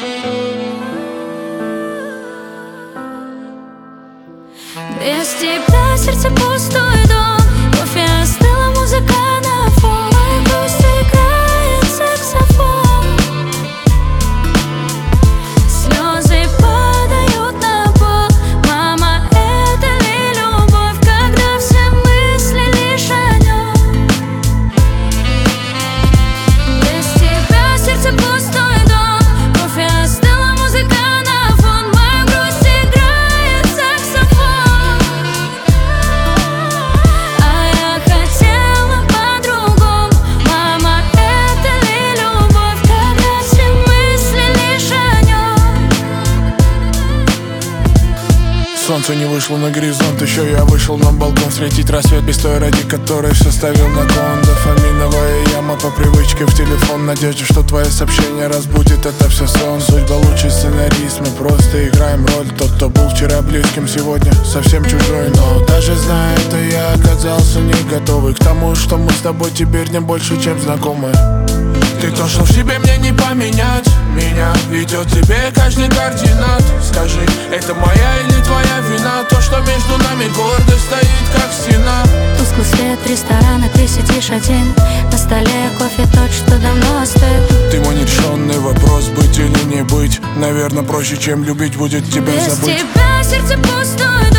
Без тебя сердце пустой дом, кофе остыла, музыка на фон, моя грусть играет саксофон. Слезы падают на пол, мама, это ли любовь, когда все мысли лишь о нем? Без тебя сердце пустой дом, кофе остыла, музыка на фон, моя грусть играет саксофон. А я хотела по-другому, мама, это ли любовь, когда все мысли лишь о нем? Солнце не вышло на горизонт, еще я вышел на балкон встретить рассвет без той, ради которой все ставил на кон. Дофаминовая яма по привычке в телефон, надежде, что твое сообщение разбудит, это все сон. Судьба лучший сценарист, мы просто играем роль. Тот, кто был вчера близким, сегодня совсем чужой. Но даже зная это, я оказался не готовый к тому, что мы с тобой теперь не больше, чем знакомы. Ты то, что в себе мне не поменять, меня ведет тебе каждый координат. Скажи, это моя или твоя вина? То, что между нами гордо стоит, как стена. Тусклый свет ресторана, ты сидишь один, на столе кофе тот, что давно остыл. Ты мой нерешенный вопрос, быть или не быть. Наверное, проще, чем любить, будет тебя Без забыть. тебя сердце пустое.